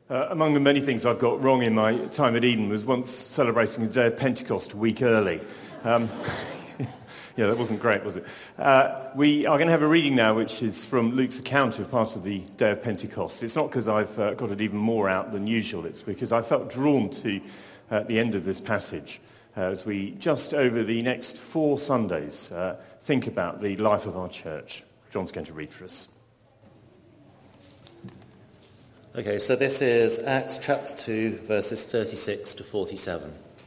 Among the many things I've got wrong in my time at Eden was once celebrating the day of Pentecost a week early. Yeah, that wasn't great, was it? We are going to have a reading now which is from Luke's account of part of the day of Pentecost. It's not because I've got it even more out than usual. It's because I felt drawn to the end of this passage as we just over the next 4 Sundays think about the life of our church. John's going to read for us. Okay, so this is Acts chapter 2, verses 36 to 47.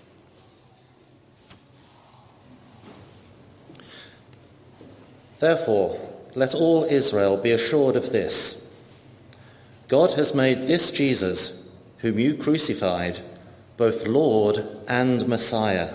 Therefore, let all Israel be assured of this. God has made this Jesus, whom you crucified, both Lord and Messiah.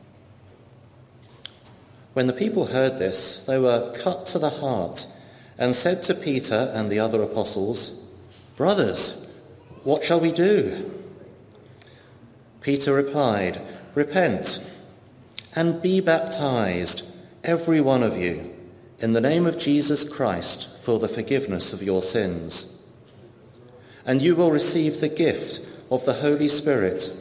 When the people heard this, they were cut to the heart and said to Peter and the other apostles, "Brothers, what shall we do?" Peter replied, "Repent and be baptized, every one of you, in the name of Jesus Christ for the forgiveness of your sins. And you will receive the gift of the Holy Spirit.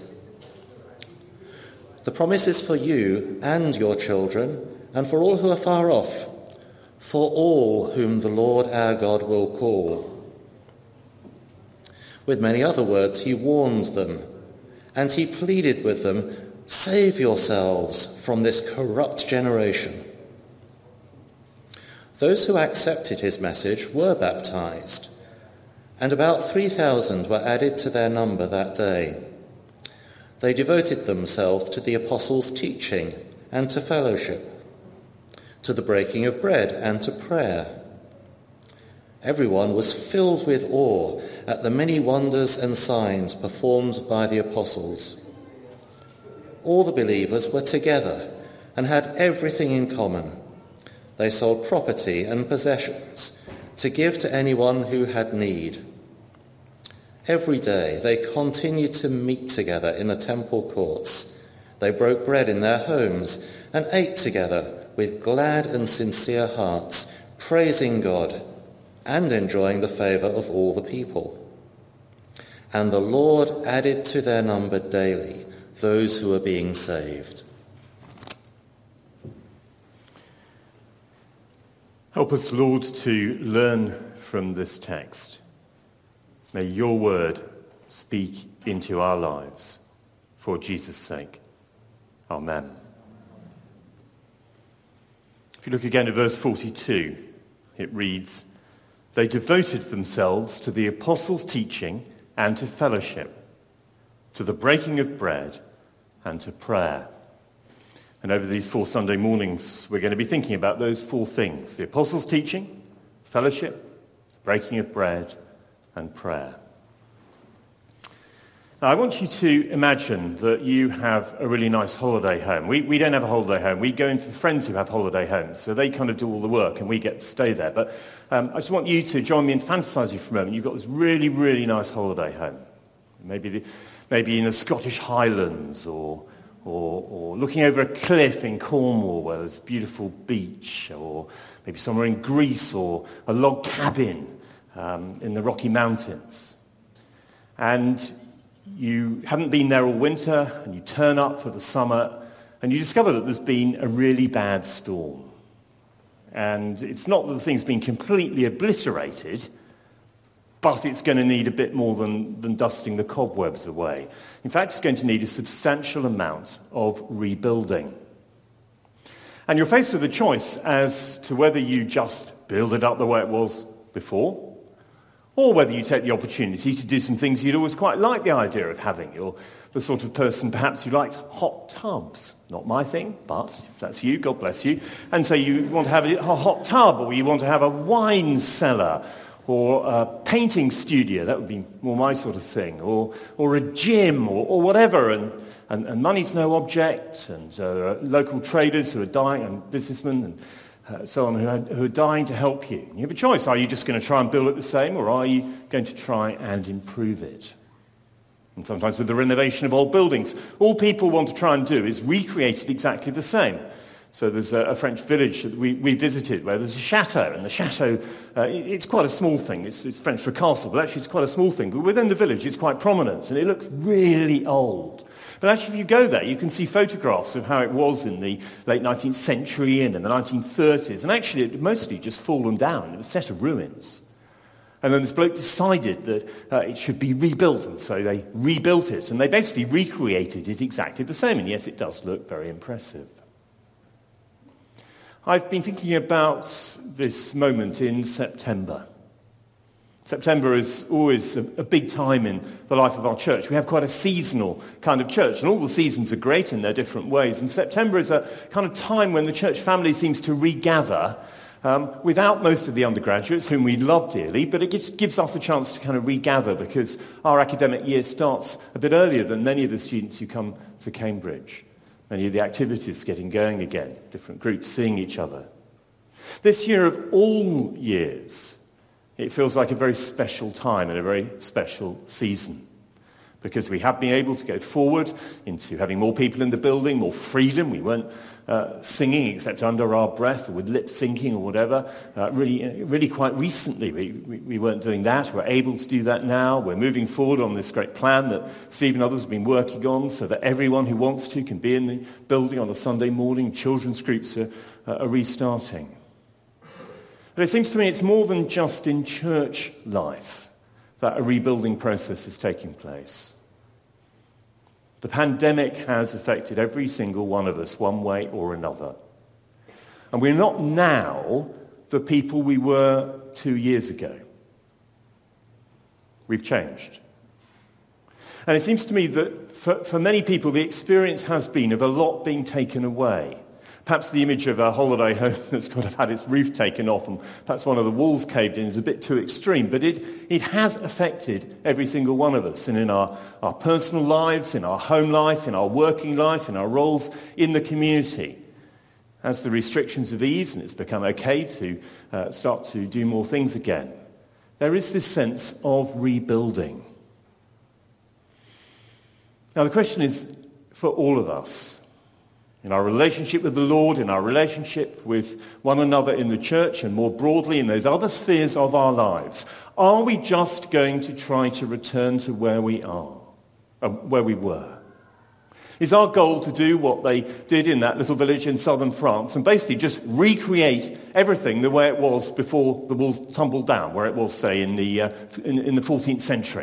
The promise is for you and your children, and for all who are far off, for all whom the Lord our God will call." With many other words he warned them, and he pleaded with them, "Save yourselves from this corrupt generation." Those who accepted his message were baptized, and about 3,000 were added to their number that day. They devoted themselves to the apostles' teaching and to fellowship, to the breaking of bread and to prayer. Everyone was filled with awe at the many wonders and signs performed by the apostles. All the believers were together and had everything in common. They sold property and possessions to give to anyone who had need. Every day they continued to meet together in the temple courts. They broke bread in their homes and ate together with glad and sincere hearts, praising God and enjoying the favour of all the people. And the Lord added to their number daily those who were being saved. Help us, Lord, to learn from this text. May your word speak into our lives for Jesus' sake. Amen. If you look again at verse 42, it reads, "They devoted themselves to the apostles' teaching and to fellowship, to the breaking of bread and to prayer." And over these 4 Sunday mornings, we're going to be thinking about those 4 things: the apostles' teaching, fellowship, breaking of bread, and prayer. Now, I want you to imagine that you have a really nice holiday home. We don't have a holiday home. We go in for friends who have holiday homes, so they kind of do all the work and we get to stay there. But I just want you to join me in fantasising for a moment. You've got this really, really nice holiday home. Maybe in the Scottish Highlands or looking over a cliff in Cornwall where there's a beautiful beach, or maybe somewhere in Greece, or a log cabin in the Rocky Mountains. And you haven't been there all winter, and you turn up for the summer, and you discover that there's been a really bad storm. And it's not that the thing's been completely obliterated, but it's going to need a bit more than dusting the cobwebs away. In fact, it's going to need a substantial amount of rebuilding. And you're faced with a choice as to whether you just build it up the way it was before, or whether you take the opportunity to do some things you'd always quite like the idea of having. You're the sort of person perhaps who likes hot tubs. Not my thing, but if that's you, God bless you. And so you want to have a hot tub, or you want to have a wine cellar, or a painting studio. That would be more my sort of thing. Or a gym, or whatever. And money's no object. And local traders who are dying, and businessmen, and so on, who are dying to help you. You have a choice. Are you just going to try and build it the same, or are you going to try and improve it? And sometimes with the renovation of old buildings, all people want to try and do is recreate it exactly the same. So there's a French village that we visited where there's a chateau, and the chateau, it's quite a small thing. It's French for castle, but actually it's quite a small thing. But within the village, it's quite prominent, and it looks really old. But actually, if you go there, you can see photographs of how it was in the late 19th century and in the 1930s. And actually, it had mostly just fallen down. It was a set of ruins. And then this bloke decided that it should be rebuilt, and so they rebuilt it. And they basically recreated it exactly the same. And yes, it does look very impressive. I've been thinking about this moment in September. September is always a big time in the life of our church. We have quite a seasonal kind of church, and all the seasons are great in their different ways. And September is a kind of time when the church family seems to regather without most of the undergraduates, whom we love dearly, but it gives us a chance to kind of regather because our academic year starts a bit earlier than many of the students who come to Cambridge. Many of the activities getting going again, different groups seeing each other. This year of all years, it feels like a very special time and a very special season because we have been able to go forward into having more people in the building, more freedom. We weren't singing except under our breath or with lip syncing or whatever. Really quite recently we weren't doing that. We're able to do that now. We're moving forward on this great plan that Steve and others have been working on so that everyone who wants to can be in the building on a Sunday morning. Children's groups are restarting. But it seems to me it's more than just in church life that a rebuilding process is taking place. The pandemic has affected every single one of us one way or another. And we're not now the people we were 2 years ago. We've changed. And it seems to me that for many people the experience has been of a lot being taken away. Perhaps the image of a holiday home that's got to have had its roof taken off and perhaps one of the walls caved in is a bit too extreme, but it has affected every single one of us, and in our personal lives, in our home life, in our working life, in our roles in the community. As the restrictions have eased and it's become okay to start to do more things again, there is this sense of rebuilding. Now the question is for all of us, in our relationship with the Lord, in our relationship with one another in the church, and more broadly in those other spheres of our lives, are we just going to try to return to where we are, where we were? Is our goal to do what they did in that little village in southern France and basically just recreate everything the way it was before the walls tumbled down, where it was, say, in the 14th century?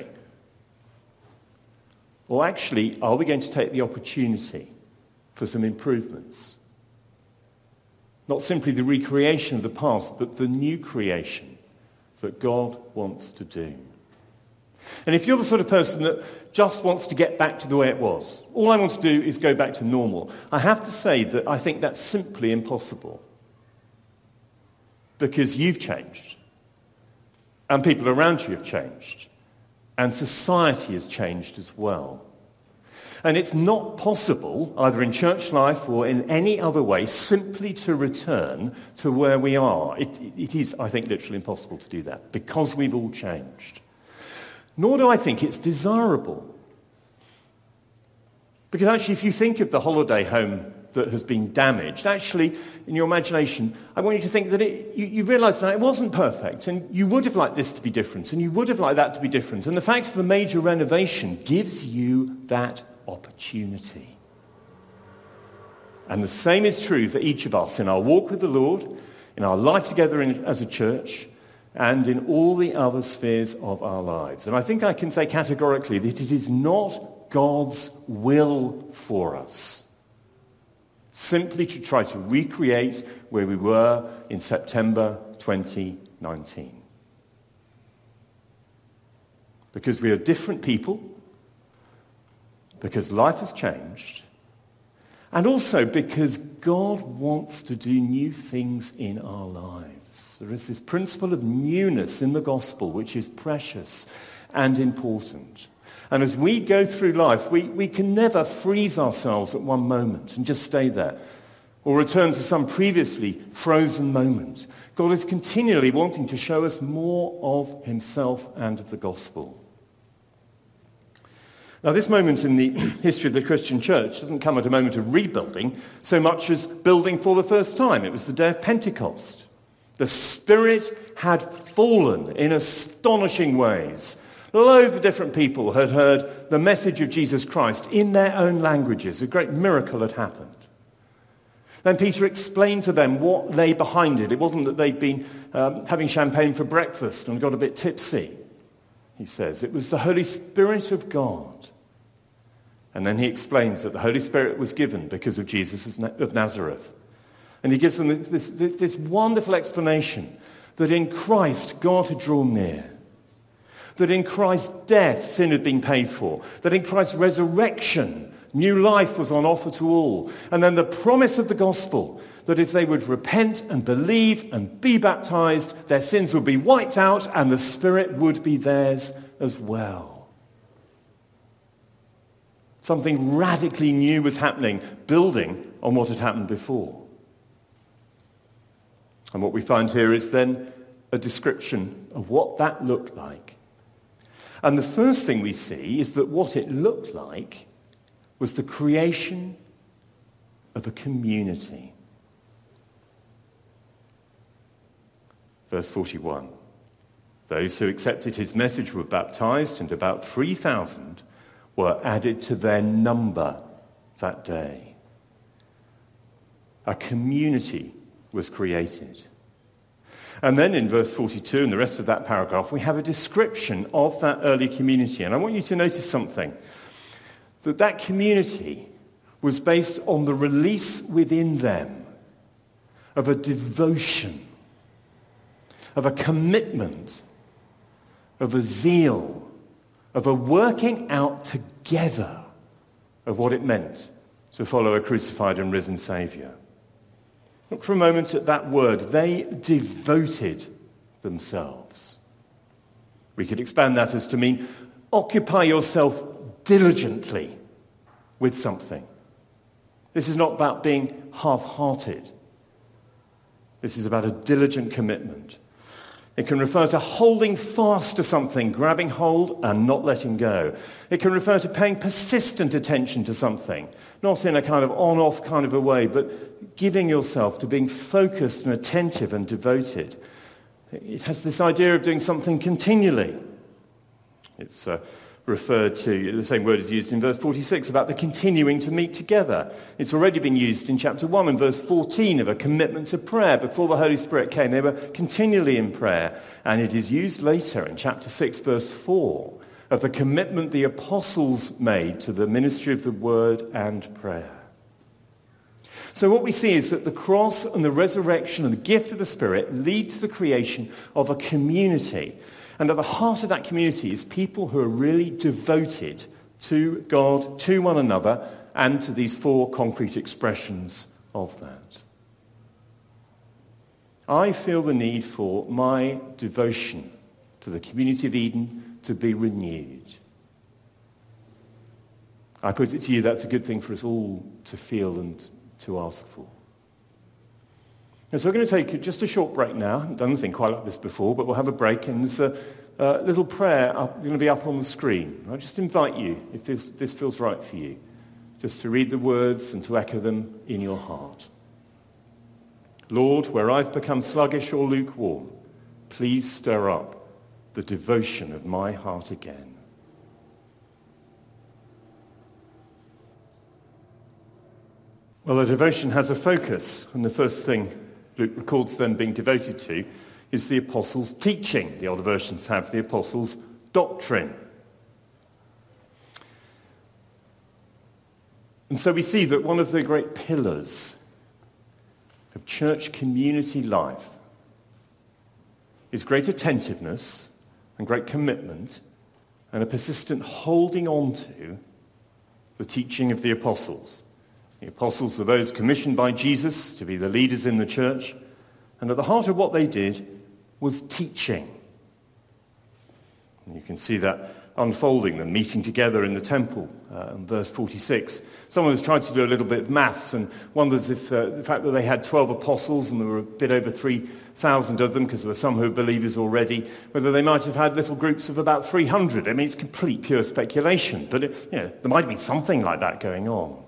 Or actually, are we going to take the opportunity for some improvements? Not simply the recreation of the past, but the new creation that God wants to do. And if you're the sort of person that just wants to get back to the way it was, all I want to do is go back to normal, I have to say that I think that's simply impossible. Because you've changed. And people around you have changed. And society has changed as well. And it's not possible, either in church life or in any other way, simply to return to where we are. It is, I think, literally impossible to do that because we've all changed. Nor do I think it's desirable. Because actually, if you think of the holiday home that has been damaged, actually, in your imagination, I want you to think that you realise that it wasn't perfect, and you would have liked this to be different, and you would have liked that to be different. And the fact of the major renovation gives you that opportunity. And the same is true for each of us in our walk with the Lord, in our life together as a church, and in all the other spheres of our lives. And I think I can say categorically that it is not God's will for us simply to try to recreate where we were in September 2019. Because we are different people, because life has changed, and also because God wants to do new things in our lives. There is this principle of newness in the gospel which is precious and important. And as we go through life, we can never freeze ourselves at one moment and just stay there or return to some previously frozen moment. God is continually wanting to show us more of himself and of the gospel. Now, this moment in the history of the Christian church doesn't come at a moment of rebuilding so much as building for the first time. It was the day of Pentecost. The Spirit had fallen in astonishing ways. Loads of different people had heard the message of Jesus Christ in their own languages. A great miracle had happened. Then Peter explained to them what lay behind it. It wasn't that they'd been having champagne for breakfast and got a bit tipsy, he says. It was the Holy Spirit of God. And then he explains that the Holy Spirit was given because of Jesus of Nazareth. And he gives them this wonderful explanation that in Christ God had drawn near. That in Christ's death sin had been paid for. That in Christ's resurrection new life was on offer to all. And then the promise of the gospel that if they would repent and believe and be baptized, their sins would be wiped out and the Spirit would be theirs as well. Something radically new was happening, building on what had happened before. And what we find here is then a description of what that looked like. And the first thing we see is that what it looked like was the creation of a community. Verse 41. Those who accepted his message were baptized, and about 3,000 were added to their number that day. A community was created. And then in verse 42 and the rest of that paragraph, we have a description of that early community. And I want you to notice something. That community was based on the release within them of a devotion, of a commitment, of a zeal, of a working out together of what it meant to follow a crucified and risen Saviour. Look for a moment at that word. They devoted themselves. We could expand that as to mean occupy yourself diligently with something. This is not about being half-hearted. This is about a diligent commitment. It can refer to holding fast to something, grabbing hold and not letting go. It can refer to paying persistent attention to something, not in a kind of on-off kind of a way, but giving yourself to being focused and attentive and devoted. It has this idea of doing something continually. It's referred to, the same word is used in verse 46 about the continuing to meet together. It's already been used in chapter 1 and verse 14 of a commitment to prayer. Before the Holy Spirit came, they were continually in prayer. And it is used later in chapter 6 verse 4 of the commitment the apostles made to the ministry of the word and prayer. So what we see is that the cross and the resurrection and the gift of the Spirit lead to the creation of a community. And at the heart of that community is people who are really devoted to God, to one another, and to these four concrete expressions of that. I feel the need for my devotion to the community of Eden to be renewed. I put it to you, that's a good thing for us all to feel and to ask for. And so we're going to take just a short break now. I haven't done anything quite like this before, but we'll have a break. And there's a little prayer going to be up on the screen. I just invite you, if this feels right for you, just to read the words and to echo them in your heart. Lord, where I've become sluggish or lukewarm, please stir up the devotion of my heart again. Well, the devotion has a focus, and the first thing Luke records them being devoted to is the apostles' teaching. The older versions have the apostles' doctrine. And so we see that one of the great pillars of church community life is great attentiveness and great commitment and a persistent holding on to the teaching of the apostles. The apostles were those commissioned by Jesus to be the leaders in the church, and at the heart of what they did was teaching. And you can see that unfolding, them meeting together in the temple, in verse 46. Someone has tried to do a little bit of maths and wonders if the fact that they had 12 apostles and there were a bit over 3,000 of them, because there were some who were believers already, whether they might have had little groups of about 300. I mean, it's complete pure speculation, but there might have been something like that going on.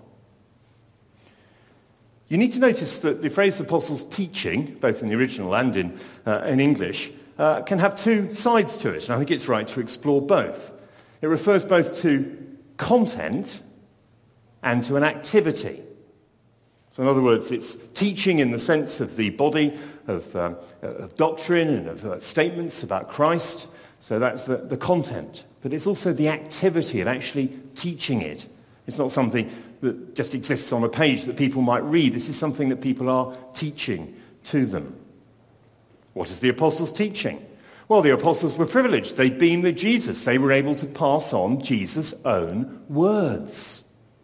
You need to notice that the phrase apostles teaching, both in the original and in English, can have two sides to it, and I think it's right to explore both. It refers both to content and to an activity. So in other words, it's teaching in the sense of the body of doctrine and of statements about Christ. So that's the content. But it's also the activity of actually teaching it. It's not something that just exists on a page that people might read. This is something that people are teaching to them. What is the apostles' teaching? Well, the apostles were privileged. They'd been with Jesus. They were able to pass on Jesus' own words.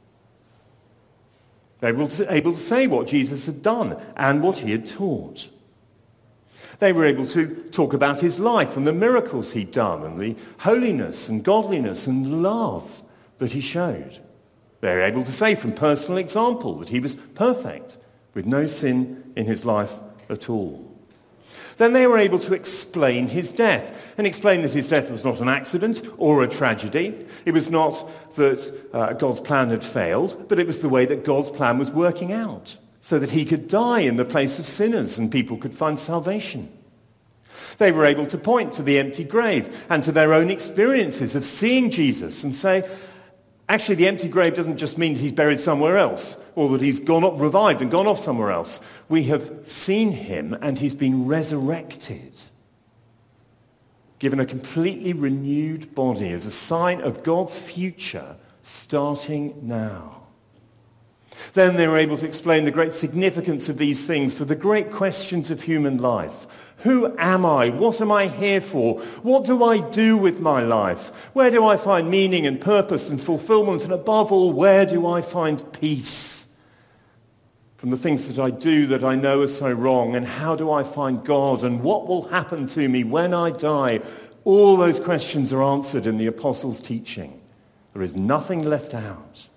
They were able to say what Jesus had done and what he had taught. They were able to talk about his life and the miracles he'd done and the holiness and godliness and love that he showed. They were able to say from personal example that he was perfect, with no sin in his life at all. Then they were able to explain his death, and explain that his death was not an accident or a tragedy. It was not that God's plan had failed, but it was the way that God's plan was working out, so that he could die in the place of sinners and people could find salvation. They were able to point to the empty grave and to their own experiences of seeing Jesus and say, actually, the empty grave doesn't just mean he's buried somewhere else or that he's gone up, revived and gone off somewhere else. We have seen him and he's been resurrected, given a completely renewed body as a sign of God's future starting now. Then they were able to explain the great significance of these things for the great questions of human life. Who am I? What am I here for? What do I do with my life? Where do I find meaning and purpose and fulfillment? And above all, where do I find peace from the things that I do that I know are so wrong? And how do I find God? And what will happen to me when I die? All those questions are answered in the apostles' teaching. There is nothing left out.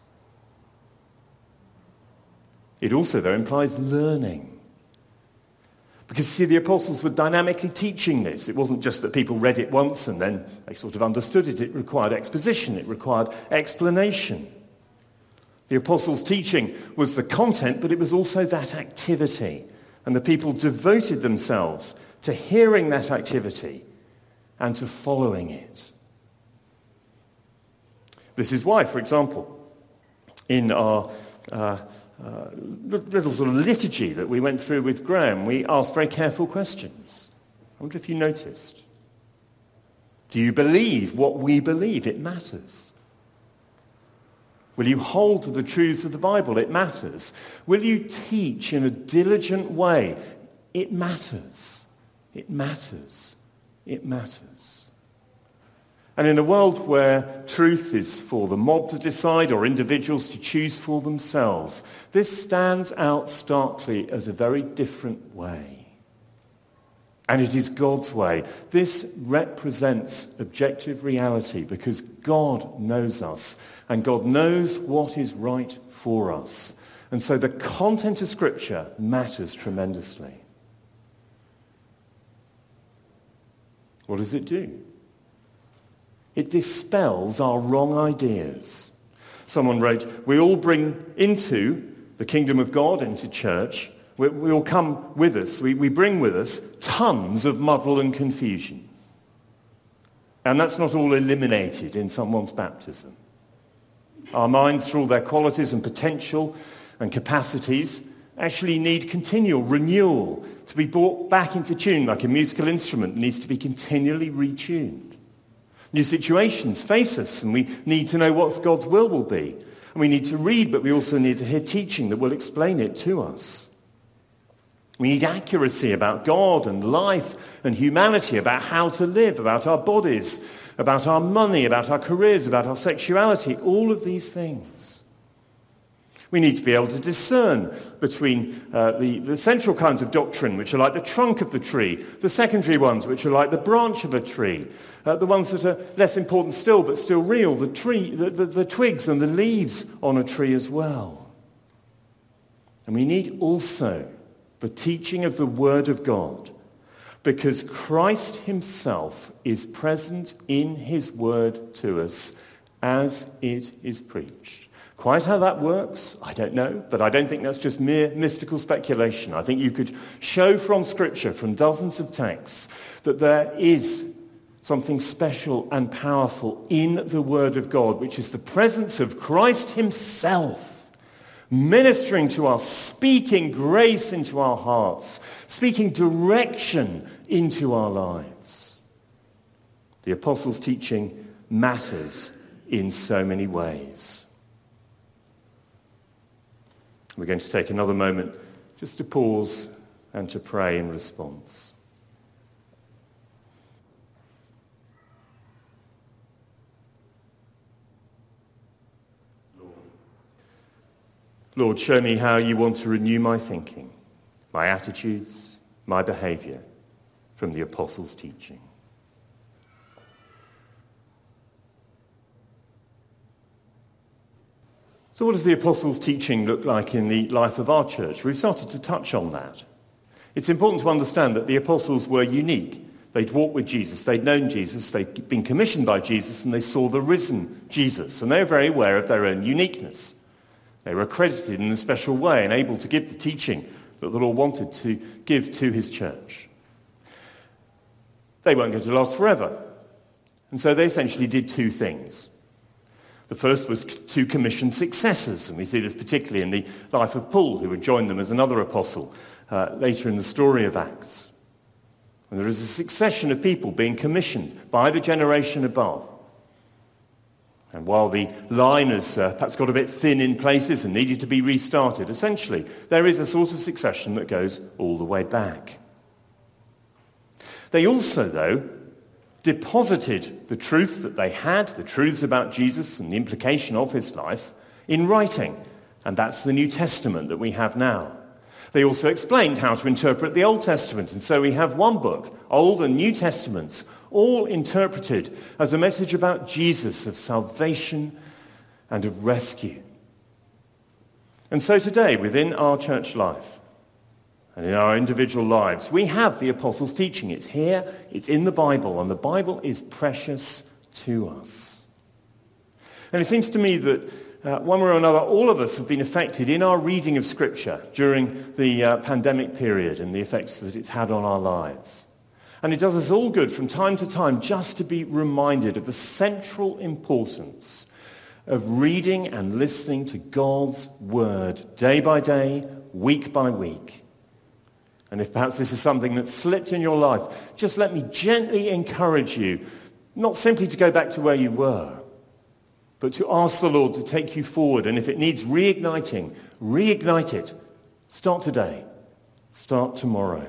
It also, though, implies learning. Because, see, the apostles were dynamically teaching this. It wasn't just that people read it once and then they sort of understood it. It required exposition. It required explanation. The apostles' teaching was the content, but it was also that activity. And the people devoted themselves to hearing that activity and to following it. This is why, for example, in our little sort of liturgy that we went through with Graham, we asked very careful questions. I wonder if you noticed. Do you believe what we believe? It matters. Will you hold to the truths of the Bible? It matters. Will you teach in a diligent way? It matters. It matters. It matters. And in a world where truth is for the mob to decide or individuals to choose for themselves, this stands out starkly as a very different way. And it is God's way. This represents objective reality because God knows us and God knows what is right for us. And so the content of Scripture matters tremendously. What does it do? It dispels our wrong ideas. Someone wrote, we all bring into the kingdom of God, into church, we all come with us, we bring with us tons of muddle and confusion. And that's not all eliminated in someone's baptism. Our minds, for all their qualities and potential and capacities, actually need continual renewal to be brought back into tune like a musical instrument needs to be continually retuned. New situations face us, and we need to know what God's will be. And we need to read, but we also need to hear teaching that will explain it to us. We need accuracy about God and life and humanity, about how to live, about our bodies, about our money, about our careers, about our sexuality, all of these things. We need to be able to discern between the central kinds of doctrine, which are like the trunk of the tree, the secondary ones, which are like the branch of a tree, the ones that are less important still, but still real, the tree, the twigs and the leaves on a tree as well. And we need also the teaching of the Word of God, because Christ himself is present in his Word to us as it is preached. Quite how that works, I don't know, but I don't think that's just mere mystical speculation. I think you could show from Scripture, from dozens of texts, that there is something special and powerful in the Word of God, which is the presence of Christ himself, ministering to us, speaking grace into our hearts, speaking direction into our lives. The apostles' teaching matters in so many ways. We're going to take another moment just to pause and to pray in response. Lord, show me how you want to renew my thinking, my attitudes, my behavior from the apostles' teaching. So what does the apostles' teaching look like in the life of our church? We've started to touch on that. It's important to understand that the apostles were unique. They'd walked with Jesus, they'd known Jesus, they'd been commissioned by Jesus, and they saw the risen Jesus. And they were very aware of their own uniqueness. They were accredited in a special way and able to give the teaching that the Lord wanted to give to his church. They weren't going to last forever. And so they essentially did two things. The first was to commission successors, and we see this particularly in the life of Paul, who would join them as another apostle later in the story of Acts. And there is a succession of people being commissioned by the generation above. And while the line has perhaps got a bit thin in places and needed to be restarted, essentially there is a sort of succession that goes all the way back. They also, though, deposited the truth that they had, the truths about Jesus and the implication of his life, in writing. And that's the New Testament that we have now. They also explained how to interpret the Old Testament. And so we have one book, Old and New Testaments, all interpreted as a message about Jesus, of salvation and of rescue. And so today, within our church life and in our individual lives, we have the apostles' teaching. It's here, it's in the Bible, and the Bible is precious to us. And it seems to me that one way or another, all of us have been affected in our reading of Scripture during the pandemic period and the effects that it's had on our lives. And it does us all good from time to time just to be reminded of the central importance of reading and listening to God's Word day by day, week by week. And if perhaps this is something that's slipped in your life, just let me gently encourage you, not simply to go back to where you were, but to ask the Lord to take you forward. And if it needs reigniting, reignite it. Start today. Start tomorrow.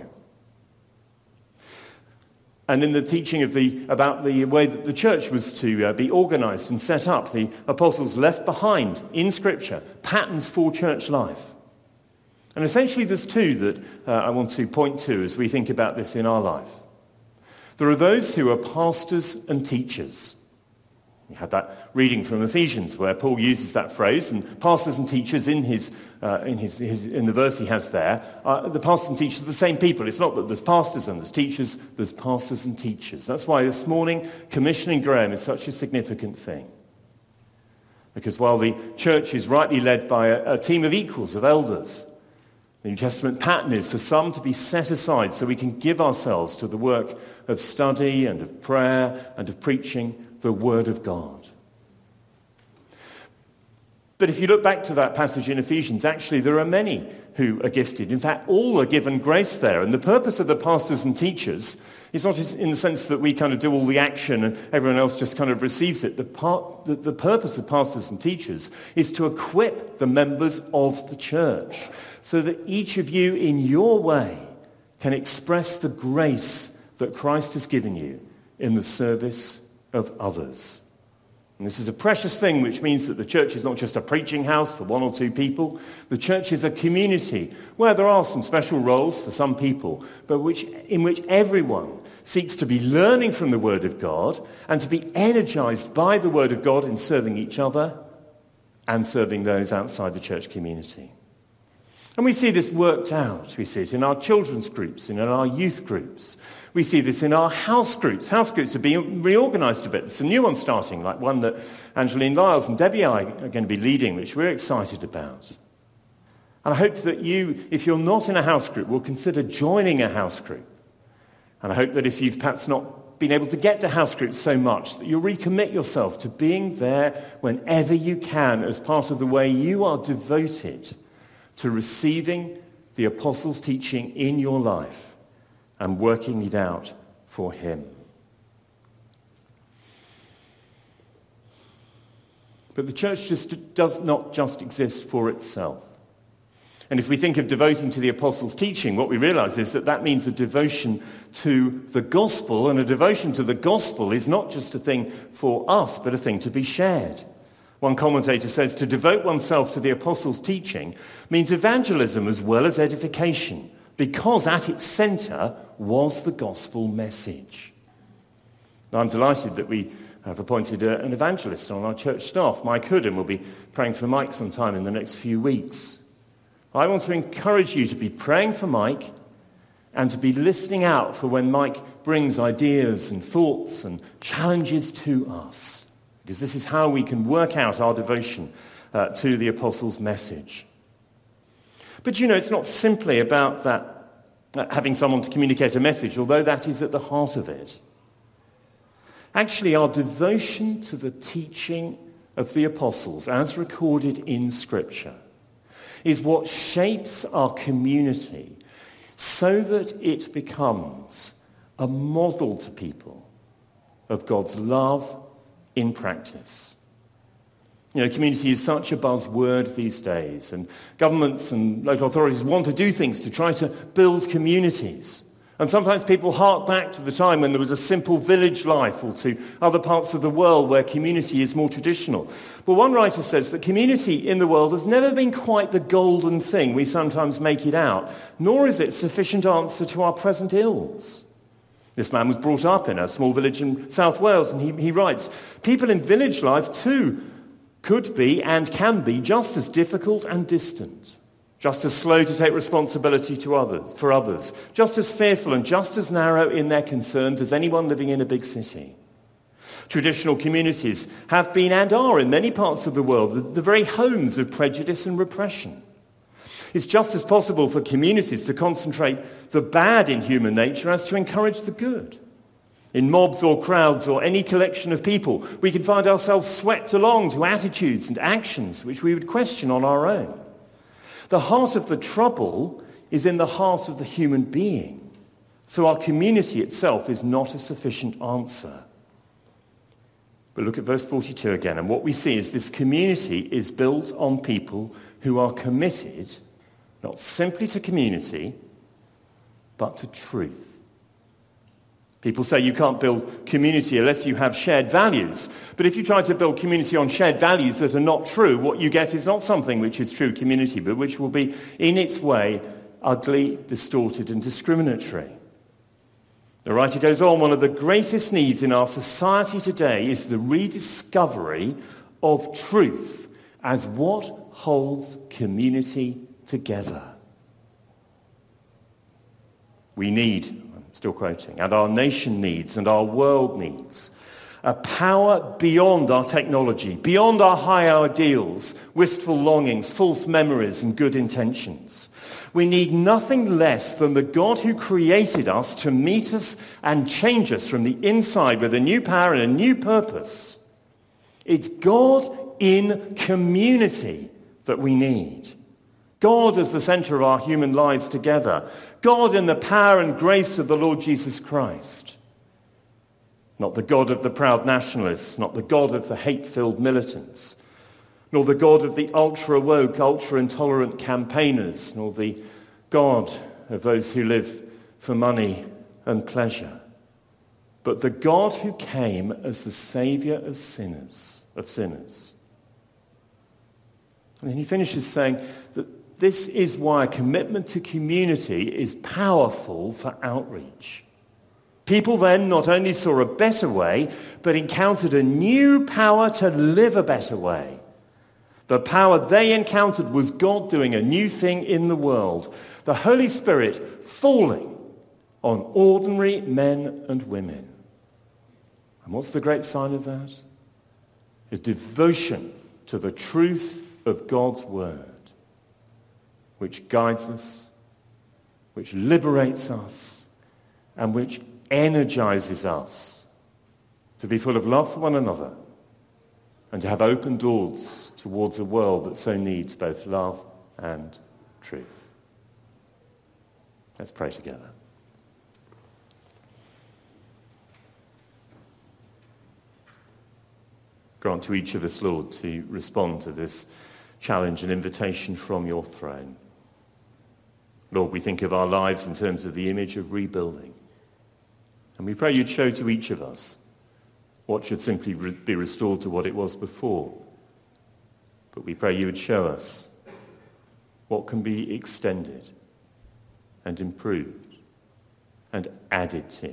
And in the teaching about the way that the church was to be organized and set up, the apostles left behind in Scripture patterns for church life. And essentially there's two that I want to point to as we think about this in our life. There are those who are pastors and teachers. We had that reading from Ephesians where Paul uses that phrase, and pastors and teachers in the verse he has there, the pastors and teachers are the same people. It's not that there's pastors and there's teachers, there's pastors and teachers. That's why this morning commissioning Graham is such a significant thing. Because while the church is rightly led by a team of equals, of elders, the New Testament pattern is for some to be set aside so we can give ourselves to the work of study and of prayer and of preaching the Word of God. But if you look back to that passage in Ephesians, actually there are many who are gifted. In fact, all are given grace there. And the purpose of the pastors and teachers is not in the sense that we kind of do all the action and everyone else just kind of receives it. The purpose of pastors and teachers is to equip the members of the church so that each of you in your way can express the grace that Christ has given you in the service of others. And this is a precious thing, which means that the church is not just a preaching house for one or two people. The church is a community where there are some special roles for some people, but in which everyone seeks to be learning from the Word of God and to be energized by the Word of God in serving each other and serving those outside the church community. And we see this worked out. We see it in our children's groups and in our youth groups. We see this in our house groups. House groups are being reorganized a bit. There's some new ones starting, like one that Angeline Lyles and Debbie and I are going to be leading, which we're excited about. And I hope that you, if you're not in a house group, will consider joining a house group. And I hope that if you've perhaps not been able to get to house groups so much, that you'll recommit yourself to being there whenever you can as part of the way you are devoted to receiving the apostles' teaching in your life and working it out for him. But the church just does not just exist for itself. And if we think of devoting to the apostles' teaching, what we realize is that that means a devotion to the gospel, and a devotion to the gospel is not just a thing for us, but a thing to be shared. One commentator says to devote oneself to the apostles' teaching means evangelism as well as edification, because at its center was the gospel message. Now, I'm delighted that we have appointed an evangelist on our church staff, Mike Hood, and we'll be praying for Mike sometime in the next few weeks. I want to encourage you to be praying for Mike and to be listening out for when Mike brings ideas and thoughts and challenges to us, because this is how we can work out our devotion to the apostles' message. But it's not simply about that, having someone to communicate a message, although that is at the heart of it. Actually, our devotion to the teaching of the apostles, as recorded in Scripture, is what shapes our community so that it becomes a model to people of God's love in practice. Community is such a buzzword these days, and governments and local authorities want to do things to try to build communities. And sometimes people hark back to the time when there was a simple village life, or to other parts of the world where community is more traditional. But one writer says that community in the world has never been quite the golden thing we sometimes make it out, nor is it sufficient answer to our present ills. This man was brought up in a small village in South Wales, and he writes, people in village life too could be and can be just as difficult and distant, just as slow to take responsibility for others, just as fearful and just as narrow in their concerns as anyone living in a big city. Traditional communities have been and are in many parts of the world the very homes of prejudice and repression. It's just as possible for communities to concentrate the bad in human nature as to encourage the good. In mobs or crowds or any collection of people, we can find ourselves swept along to attitudes and actions which we would question on our own. The heart of the trouble is in the heart of the human being, so our community itself is not a sufficient answer. But look at verse 42 again, and what we see is this community is built on people who are committed not simply to community, but to truth. People say you can't build community unless you have shared values. But if you try to build community on shared values that are not true, what you get is not something which is true community, but which will be, in its way, ugly, distorted, and discriminatory. The writer goes on, one of the greatest needs in our society today is the rediscovery of truth as what holds community together. We need, still quoting, and our nation needs and our world needs a power beyond our technology, beyond our high ideals, wistful longings, false memories, and good intentions. We need nothing less than the God who created us to meet us and change us from the inside with a new power and a new purpose. It's God in community that we need. God as the center of our human lives together. God in the power and grace of the Lord Jesus Christ. Not the God of the proud nationalists, not the God of the hate-filled militants, nor the God of the ultra-woke, ultra-intolerant campaigners, nor the God of those who live for money and pleasure, but the God who came as the Saviour of sinners. And then he finishes saying that this is why a commitment to community is powerful for outreach. People then not only saw a better way, but encountered a new power to live a better way. The power they encountered was God doing a new thing in the world. The Holy Spirit falling on ordinary men and women. And what's the great sign of that? A devotion to the truth of God's word, which guides us, which liberates us, and which energizes us to be full of love for one another and to have open doors towards a world that so needs both love and truth. Let's pray together. Grant to each of us, Lord, to respond to this challenge and invitation from your throne. Lord, we think of our lives in terms of the image of rebuilding. And we pray you'd show to each of us what should simply be restored to what it was before. But we pray you would show us what can be extended and improved and added to.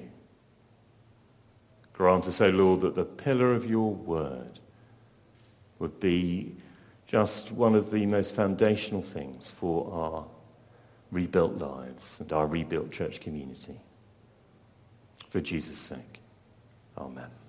Grant us, O Lord, that the pillar of your word would be just one of the most foundational things for our rebuilt lives and our rebuilt church community. For Jesus' sake. Amen.